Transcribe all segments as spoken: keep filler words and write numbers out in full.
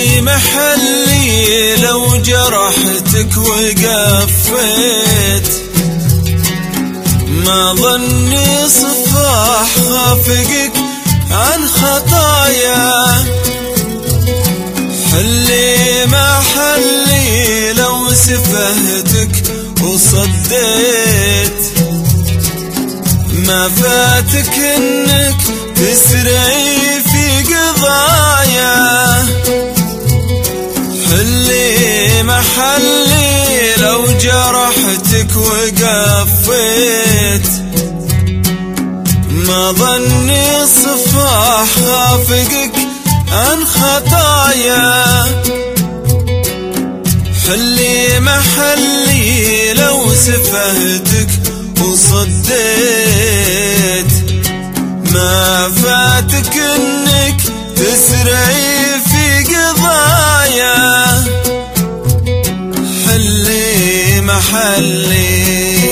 حلي محلي لو جرحتك وقفيت، ما ظني صفاح خافقك عن خطايا. حلي محلي لو سفهتك وصديت، ما فاتك انك تسرعي في قضايا. حلي محلي لو جرحتك وقفيت، ما ظني صفاح خافقك عن خطايا. حلي محلي لو سفهتك وصديت، ما فاتك انك تسرعي في قضايا. حلي محلي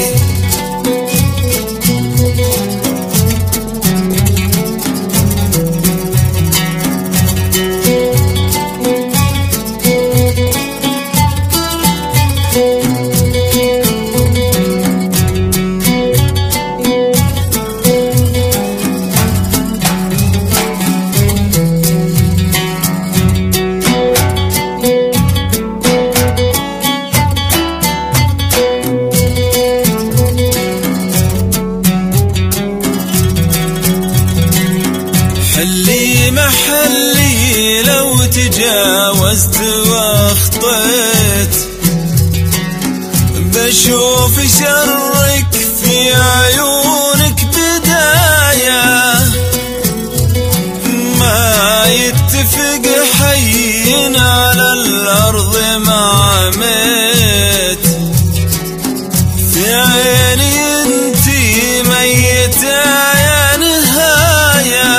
حلي محلي لو تجاوزت واخطيت، بشوف شرك في عيونك بداية. ما يتفق حي على الأرض مع ميت، في عيني انتي ميتة يا نهاية.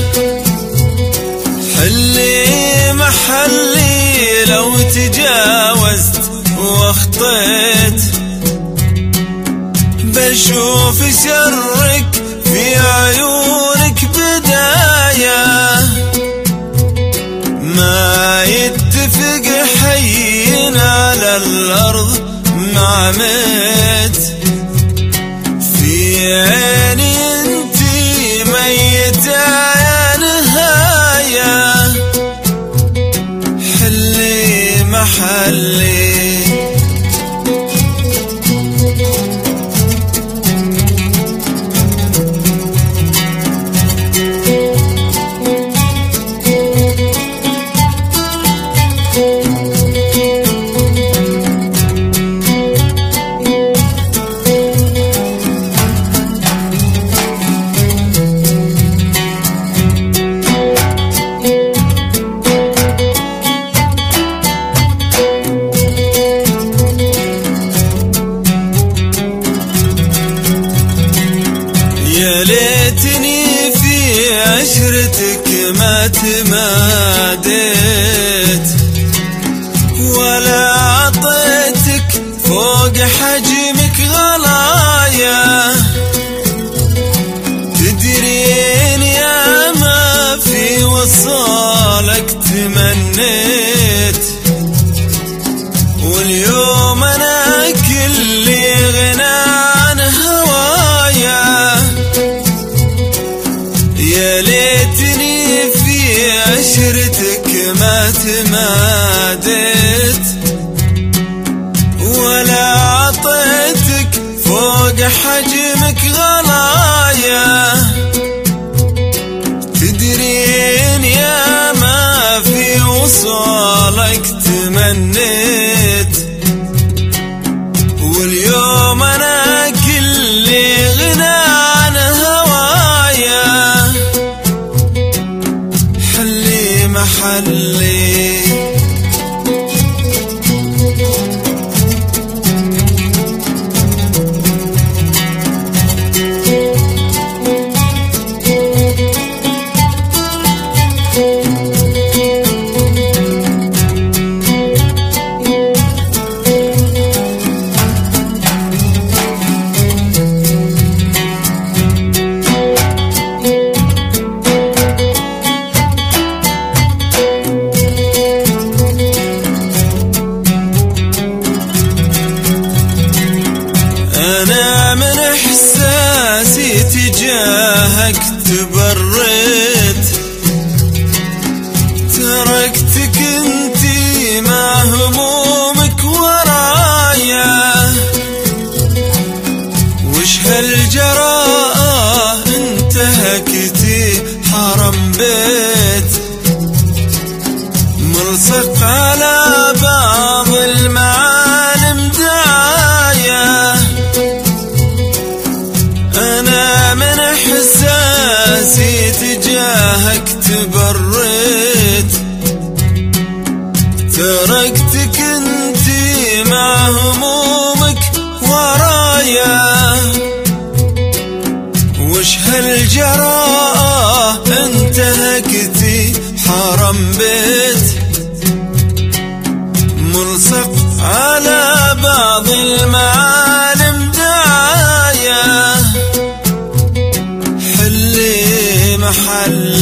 حلي محلي لو تجاوزت واخطيت، بشوف شرك في عيونك بداية. ما يتفق حي على الأرض مع ميت، في عيني انتي ميتة يا نهاية. حلي محلي يا ليتني في عشرتك ما تماديت، ولا عطيتك فوق حجمك غلايا. تدرين يا ما في وصالك تمنيت، واليوم انا كلي غنى عن هوايا. يا ليتني في عشرتك ما تماديت، ولا عطيتك فوق حجمك غلايا. تدرين يا ما في وصالك تمنيت، واليوم انا كلي غنى عن هوايا. حلي محلي ملصق على بعض المعالم دعاية. أنا من إحساسي تجاهك تبريت، تركتك انتي مع همومك ورايا. وش هالجراءة انتهكتي حرم بيت، ملصق على بعض المعالم دعاية. حلي محل